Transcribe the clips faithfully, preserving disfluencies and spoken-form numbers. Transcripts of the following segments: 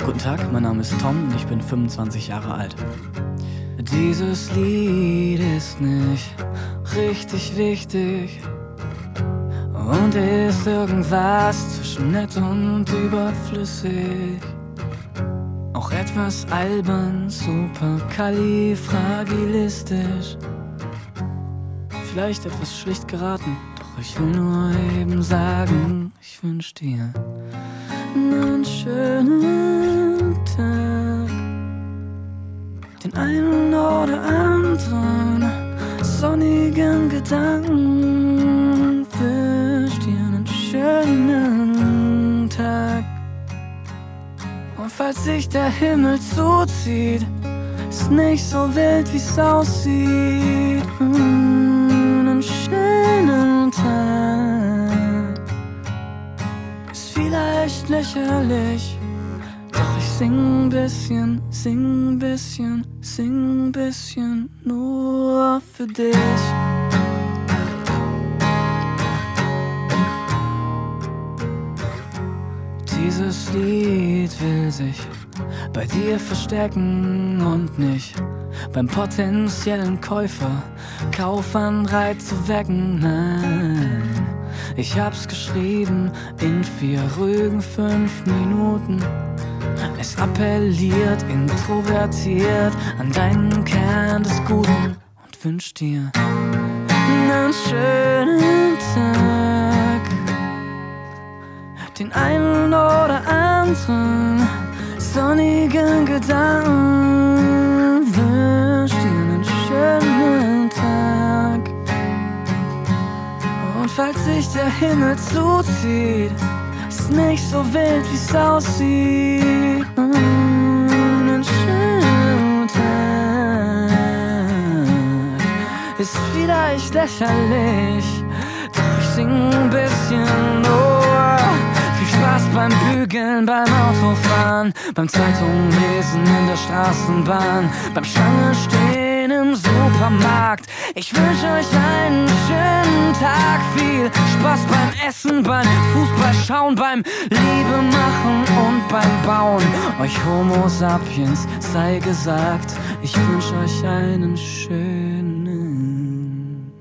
Guten Tag, mein Name ist Tom und ich bin fünfundzwanzig Jahre alt. Dieses Lied ist nicht richtig wichtig und ist irgendwas zwischen nett und überflüssig. Auch etwas albern, superkalifragilistisch. Vielleicht etwas schlicht geraten, doch ich will nur eben sagen, ich wünsch dir einen schönen Tag. Den einen oder anderen sonnigen Gedanken, wünsch dir einen schönen Tag. Und falls sich der Himmel zuzieht, ist nicht so wild, wie's aussieht. Einen schönen Tag ist vielleicht lächerlich, doch ich sing ein bisschen, sing ein bisschen, sing ein bisschen nur für dich. Dieses Lied will sich bei dir verstecken und nicht beim potenziellen Käufer Kaufanreiz zu wecken. Nein, ich hab's geschrieben in vier ruhigen fünf Minuten. Es appelliert, introvertiert an deinen Kern des Guten und wünscht dir einen schönen Tag. Den einen oder anderen sonnigen Gedanken, wünsch dir einen schönen Tag. Und falls sich der Himmel zuzieht, ist nicht so wild, wie's aussieht. Einen schönen Tag ist vielleicht lächerlich, doch ich sing ein bisschen nur. Viel Spaß beim Bügeln, beim Autofahren, beim Zeitunglesen in der Straßenbahn, beim Schlange stehen im Supermarkt. Ich wünsche euch einen schönen Tag, viel Spaß beim Essen, beim Fußball schauen, beim Liebe machen und beim Bauen. Euch Homo sapiens sei gesagt, ich wünsche euch einen schönen.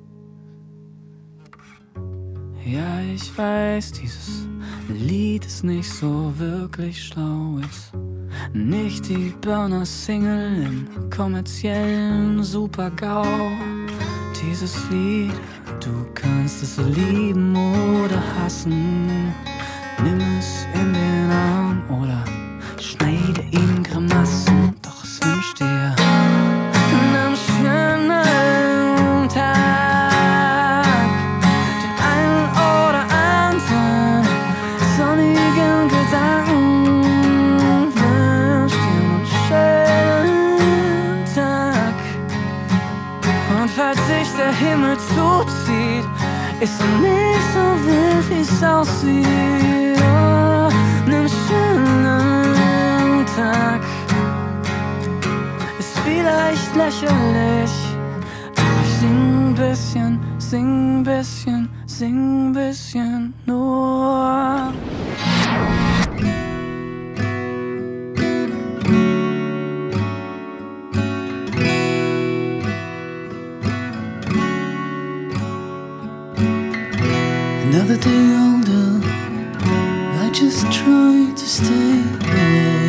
Ja, ich weiß, dieses Lied ist nicht so wirklich schlau, ist nicht die Burner-Single im kommerziellen Super-GAU. Dieses Lied, du kannst es lieben oder hassen. Nimm es in den Arm oder schneide ihm Grimassen. Doch es wünscht dir einen schönen Tag. Den einen oder anderen sonnigen Gedanken, wünsch dir einen schönen Tag. Und falls sich der Himmel zuzieht, ist er nicht so wild, wie's aussieht. Oh, einen schönen Tag ist vielleicht lächerlich, doch ich sing ein bisschen, sing ein bisschen, sing ein bisschen nur. Another day older, I just try to stay away.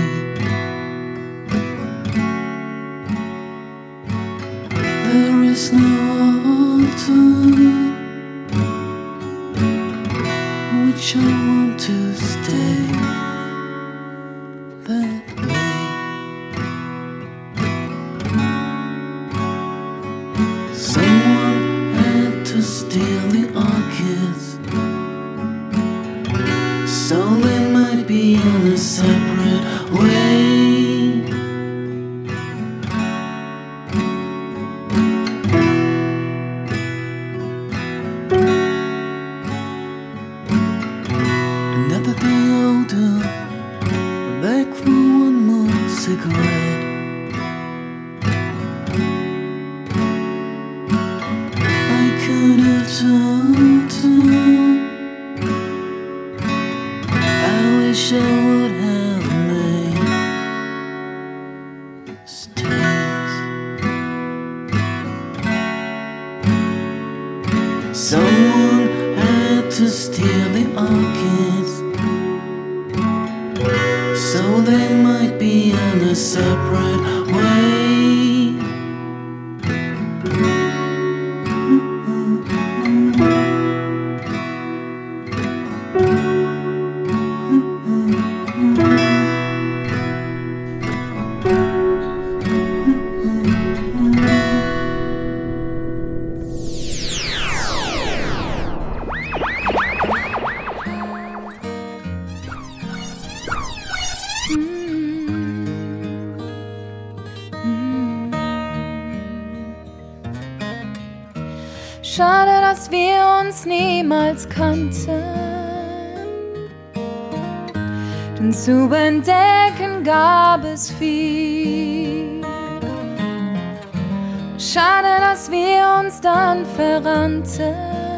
There is no autumn, which I want to stay that way. Someone had to steal the orchids, so they might be in a separate way. Another day older, back for one more cigarette. I could have told you, I wish I would have made Schade, dass wir uns niemals kannten, denn zu entdecken gab es viel. Schade, dass wir uns dann verrannten,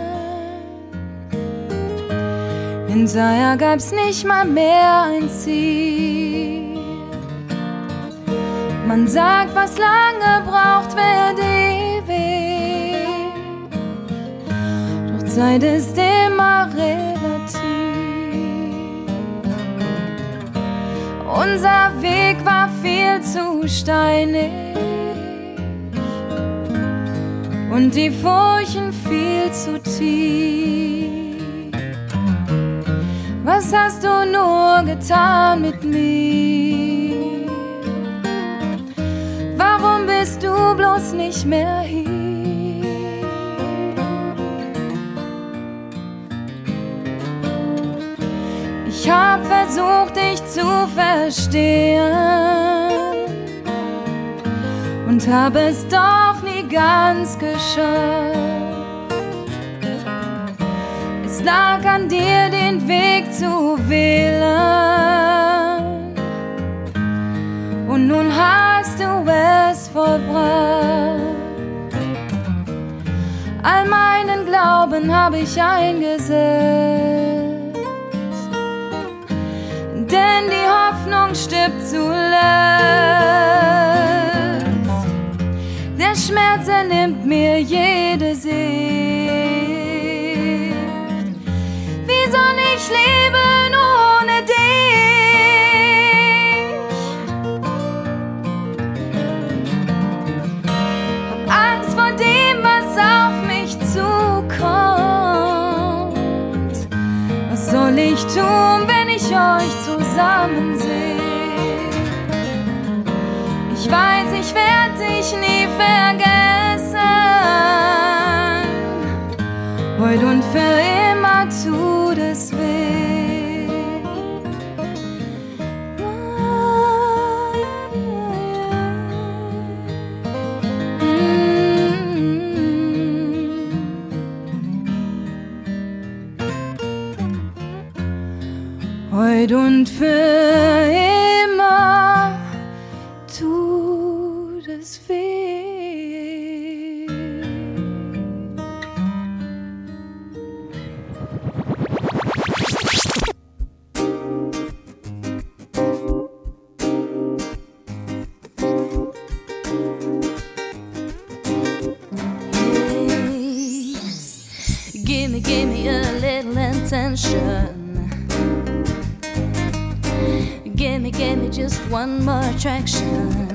hinterher gab's nicht mal mehr ein Ziel. Man sagt, was lange braucht, wird ewig, doch Zeit ist immer relativ. Unser Weg war viel zu steinig und die Furchen viel zu tief. Was hast du nur getan mit mir? Warum bist du bloß nicht mehr hier? Ich hab versucht, dich zu verstehen und hab es doch nie ganz geschafft. Es lag an dir, den Weg zu wählen, und nun hast du es vollbracht. All meinen Glauben hab ich eingesetzt, denn die Hoffnung stirbt zuletzt. Der Schmerz, er nimmt mir jede Sicht. Wie soll ich leben ohne dich? Hab Angst vor dem, was auf mich zukommt. Was soll ich tun, wenn ich euch zusammen seh? Ich weiß, ich werd dich nie vergessen. Heut und für immer tut es weh. Heut und für immer tut es weh. Gimme, gimme a little attention. Gimme, gimme just one more attraction.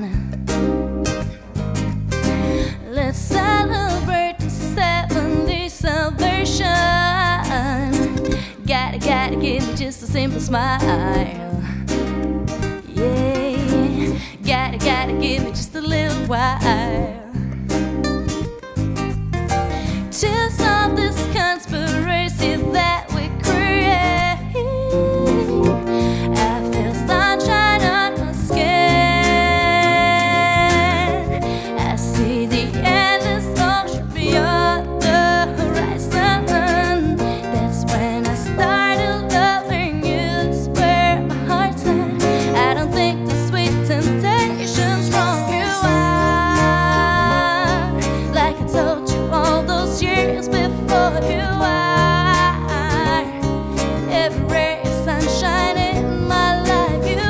Let's celebrate the seventh-day salvation. Gotta, gotta give me just a simple smile. Yeah, gotta, gotta give me just a little while to solve this conspiracy that we create. I feel sunshine on my skin. I see the endless ocean beyond the horizon. That's when I started loving you. That's where my heart's at. I don't think the sweet temptation's wrong. You are, like I told you all those years before, you are every ray of sunshine in my life. You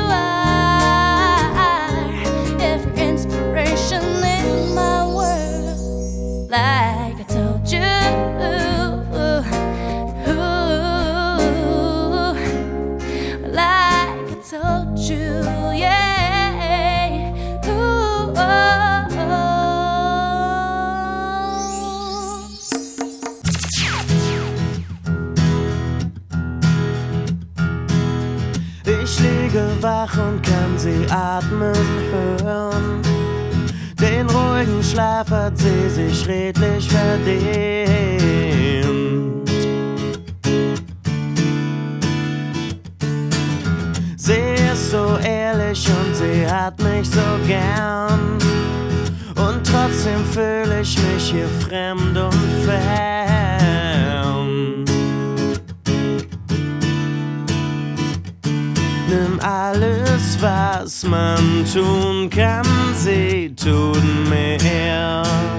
are every inspiration in my world. Like I told you, like I told you, yeah. Ich liege wach und kann sie atmen hören. Den ruhigen Schlaf hat sie sich redlich verdient. Sie ist so ehrlich und sie hat mich so gern. Und trotz trotzdem fühle ich mich hier fremd und fern. Nimm alles, was man tun kann, sie tun mehr.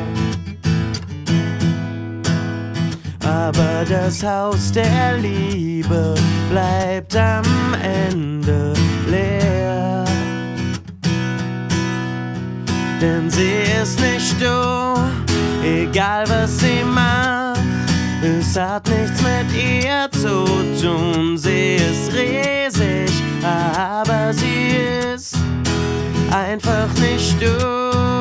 Aber das Haus der Liebe bleibt am Ende leer. Denn sie ist nicht du, egal was sie macht. Es hat nichts mit ihr zu tun. Sie ist riesig, aber sie ist einfach nicht du.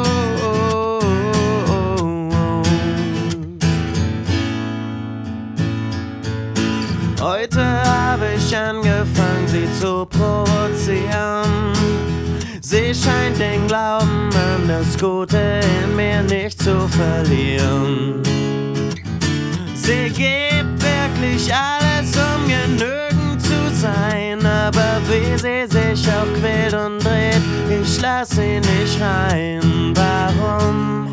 Heute habe ich angefangen, sie zu provozieren. Sie scheint den Glauben an das Gute in mir nicht zu verlieren. Sie gibt wirklich alles, um genügend zu sein. Aber wie sie sich auch quält und dreht, ich lass sie nicht rein. Warum?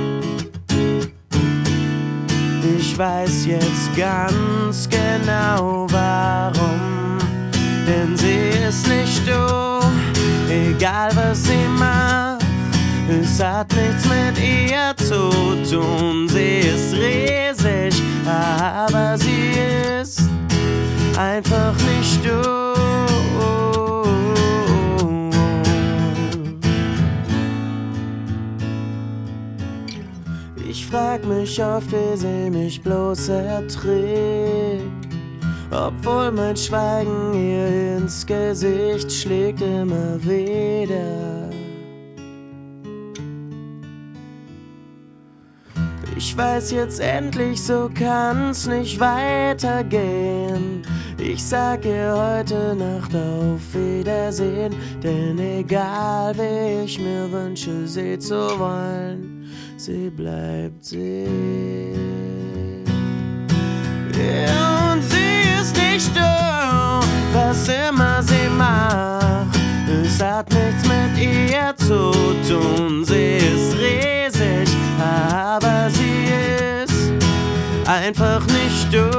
Ich weiß jetzt ganz genau warum. Denn sie ist nicht du, egal was sie macht. Es hat nichts mit ihr zu tun. Sie ist riesig, aber sie ist einfach nicht du. Ich frag mich oft, wie sie mich bloß erträgt, obwohl mein Schweigen ihr ins Gesicht schlägt immer wieder. Ich weiß jetzt endlich, so kann's nicht weitergehen. Ich sag ihr heute Nacht auf Wiedersehen, denn egal wie ich mir wünsche, sie zu wollen, sie bleibt sie. Yeah, und sie ist nicht du, was immer sie macht. Es hat nichts mit ihr zu tun. Sie ist riesig, aber sie ist einfach nicht du.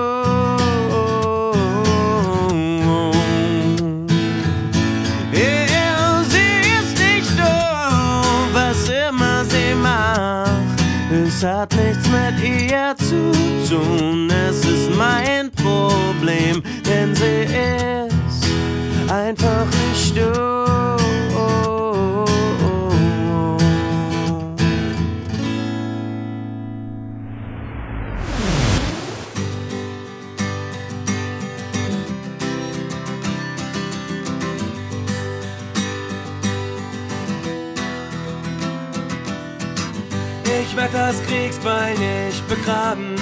Yeah, sie ist nicht du, was immer sie macht. Es hat nichts mit ihr zu tun. Es ist mein Problem, denn sie ist einfach nicht du. Ich werd das Kriegsbeil nicht begraben,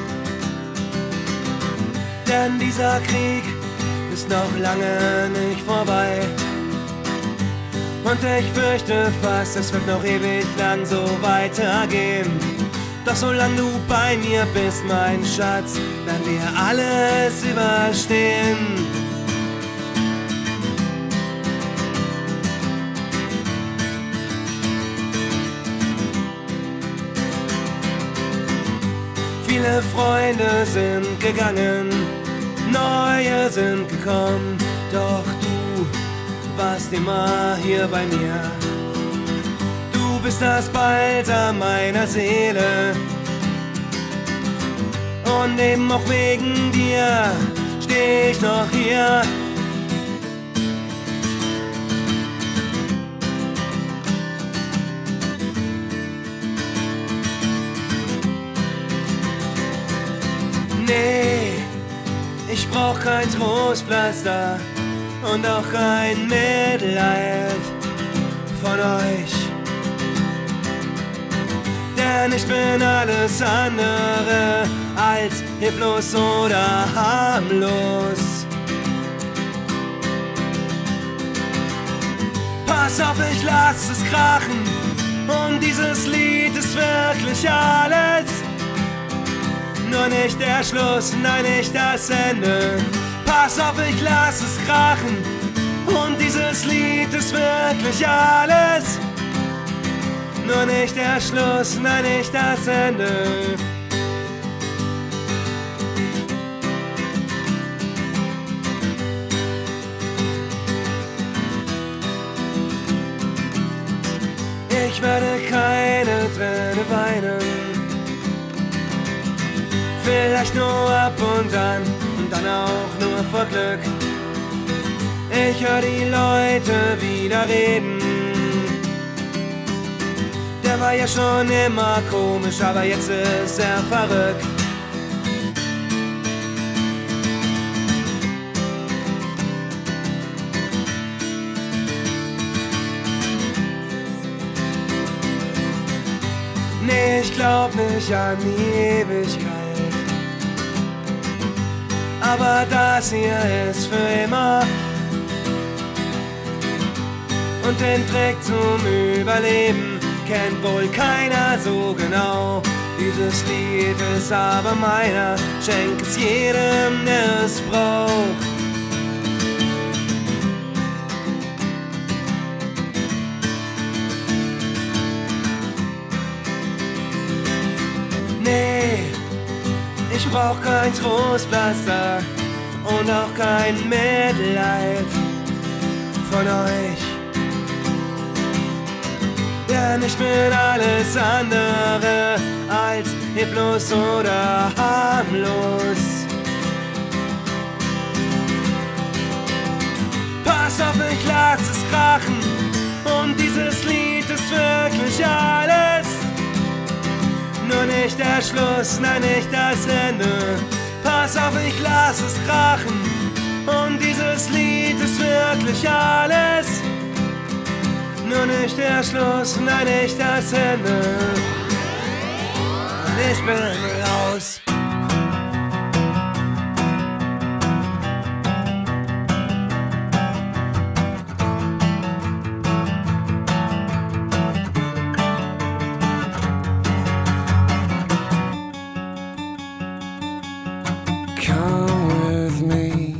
denn dieser Krieg ist noch lange nicht vorbei. Und ich fürchte fast, es wird noch ewig lang so weitergehen. Doch solange du bei mir bist, mein Schatz, werden wir alles überstehen. Viele Freunde sind gegangen, neue sind gekommen, doch du warst immer hier bei mir. Du bist das Balsam meiner Seele und eben auch wegen dir steh ich noch hier. Nee, ich brauch kein Trostpflaster und auch kein Mitleid von euch. Denn ich bin alles andere als hilflos oder harmlos. Pass auf, ich lass es krachen und dieses Lied ist wirklich alles. Nur nicht der Schluss, nein, nicht das Ende. Pass auf, ich lass es krachen und dieses Lied ist wirklich alles. nur nicht der Schluss, nein, nicht das Ende. Ich werde keine Träne weinen, vielleicht nur ab und an und dann auch nur vor Glück. Ich höre die Leute wieder reden. Der war ja schon immer komisch, aber jetzt ist er verrückt. Nee, ich glaub nicht an die Ewigkeit, aber das hier ist für immer. Und den Trick zum Überleben kennt wohl keiner so genau. Dieses Lied ist aber meiner, schenk es jedem, der es braucht. Nee, ich brauch kein Trostpflaster und auch kein Mitleid von euch. Denn ich bin alles andere als hilflos oder harmlos. Pass auf, ich lass es krachen und dieses Lied ist wirklich alles. Nur nicht der Schluss, nein, nicht das Ende. Pass auf, ich lass es krachen und dieses Lied ist wirklich alles. Nur nicht der Schluss, nein, nicht das Ende. Und ich bin raus. Come with me,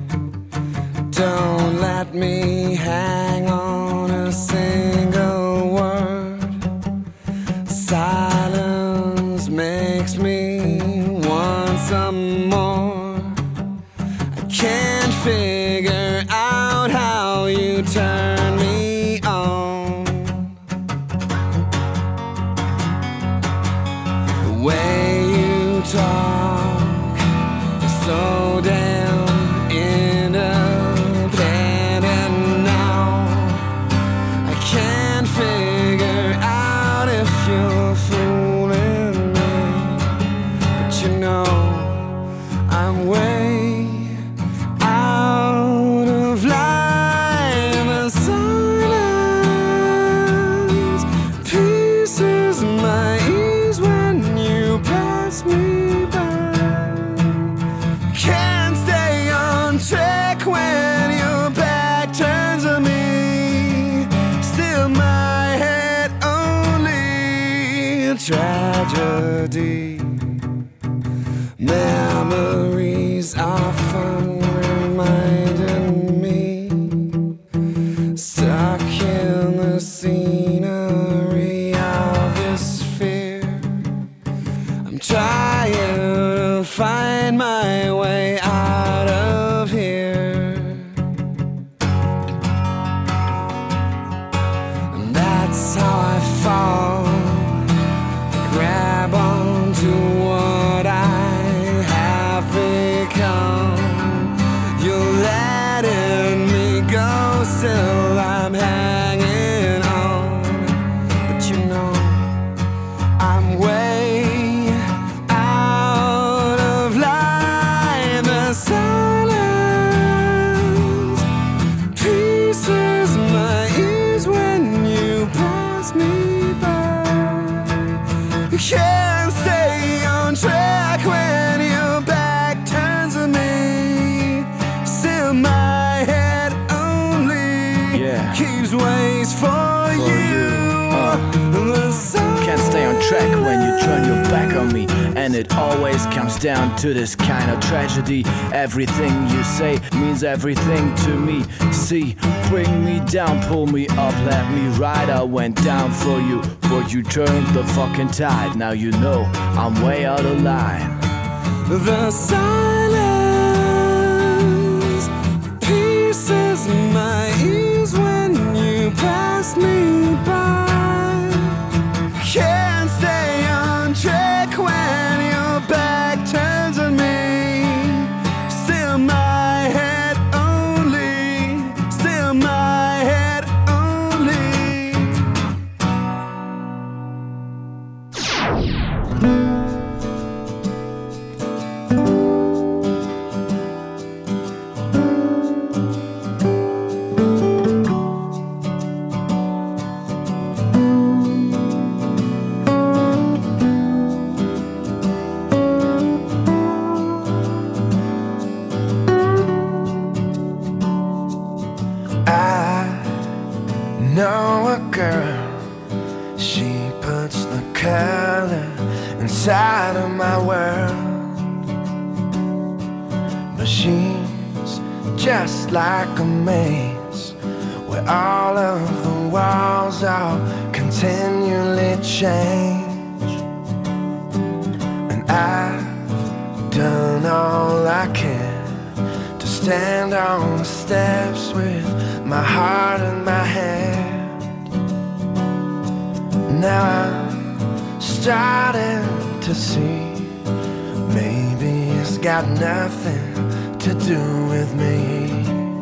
don't let me hang on a single word. Silence makes me want some more. I can't figure out how you turn me on. The way you talk is so damn independent now. I can't figure out if you're fooling me, but you know I'm way out of line. The silence pierces my ears when you pass me by. Can't stay on track when your back turns on me. Still my head only a tragedy. Memories often reminding me, stuck in the scenery of this fear. I'm trying to find my way out of here. And that's how I fall. I grab onto what I have become. You're letting me go, still I'm hanging on. But you know I'm way out of line. The silence pierces my ears when you pass me by. You can't stay on track when your back turns on me. Still my head only Yeah. keeps ways for, you. you. Uh. The Can't stay on track when you turn your back on me. And it always comes down to this kind of tragedy. Everything you say means everything to me. See, bring me down, pull me up, let me ride. I went down for you, but you turned the fucking tide. Now you know I'm way out of line. The silence pierces my ears when you pass me by. Can't stay on track when your back turns on me. Still my head only, still my head only. Know a girl, she puts the color inside of my world. But she's just like a maze where all of the walls all continually change. And I've done all I can to stand on the steps with my heart in my hand. Now I'm starting to see maybe it's got nothing to do with me.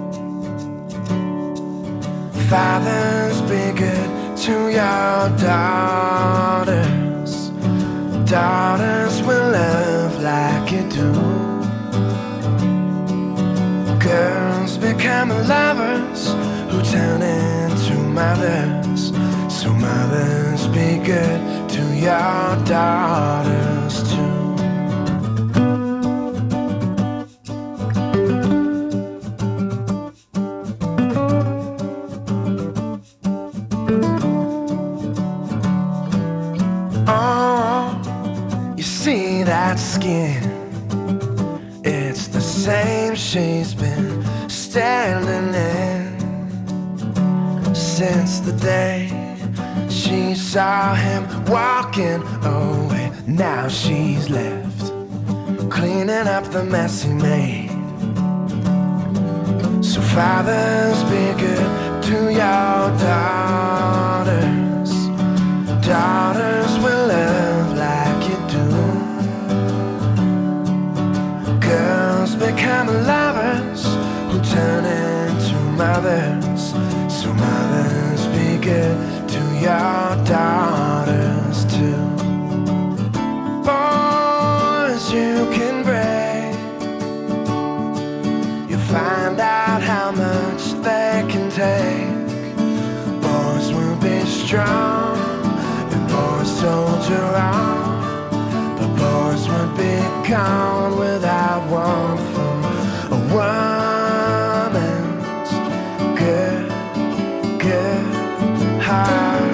Fathers, be good to your daughters. Daughters will love like you do. Girls become lovers who turn into mothers. So mothers, be good to your daughters too. Oh, you see that skin? It's the same she's been standing in since the day she saw him walking away. Now she's left cleaning up the mess he made. So fathers, be good to your daughters. Daughters will love like you do. Girls become lovers who turn into mothers. So mothers, be good to your daughters too. Boys, you can break. You'll find out how much they can take. Boys will be strong, and boys soldier on. But boys would be gone without one from a woman's good, good heart.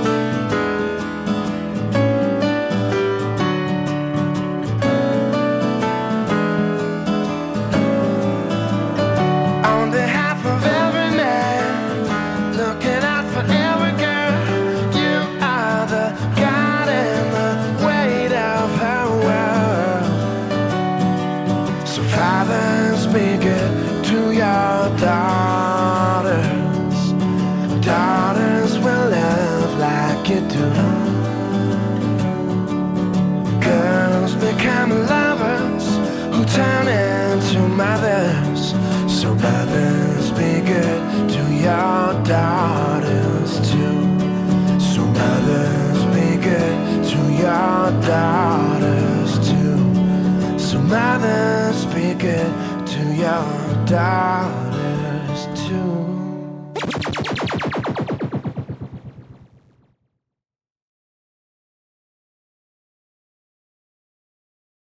On behalf of every man, looking out for every girl, you are the God and the weight of her world. So fathers, be good to your daughters. Daughters will love like you do. Girls become lovers who turn into mothers. So mothers, be good to your daughters too. So mothers, be good to your daughters too. So mothers, be good to your daughters.